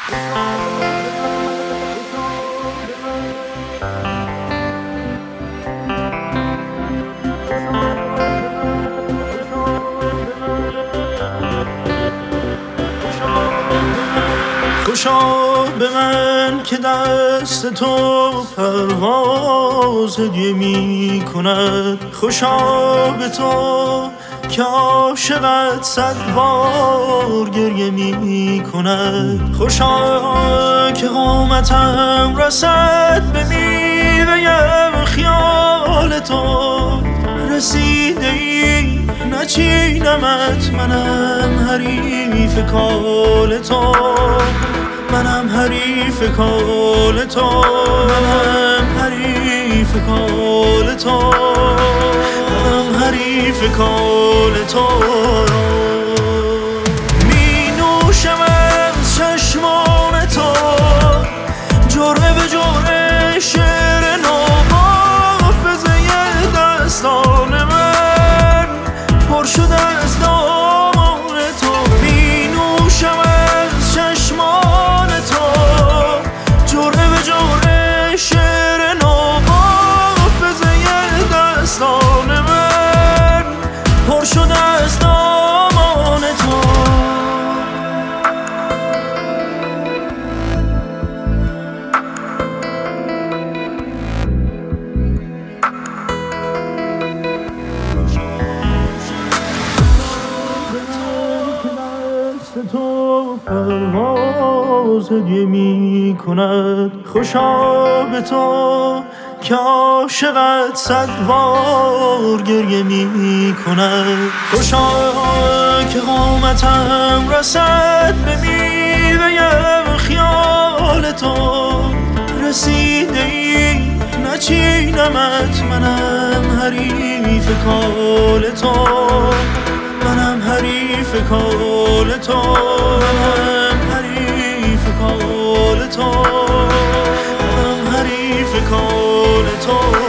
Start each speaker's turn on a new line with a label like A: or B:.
A: خوشا به من که دست تو پرواز هدیه می کند، خوشا به تو که عاشقت 100 بار گریه می کند، خوشا که قامتم رسد به میوه خیال تو، رسیده ای نچینمت، منم حریف کال تو، منم حریف کال تو، منم حریف کال تو، منم حریف کال تو. می نوشم از چشمان تو جرعه به جرعه شعر نو، حافظه دستان من پر شده از دامان تو. می نوشم از چشمان تو جرعه به جرعه شعر نو، حافظه دستان من پر شده از دامان تو. تو پرواز هدیه می کند، خوشا به تو که عاشقت 100 بار گریه می کند، خوشا که قامتم رسد به میوه خیال تو، رسیده ای نچینمت، منم حریف کال تو، منم حریف کال تو، منم حریف کال تو، منم حریف کال تو.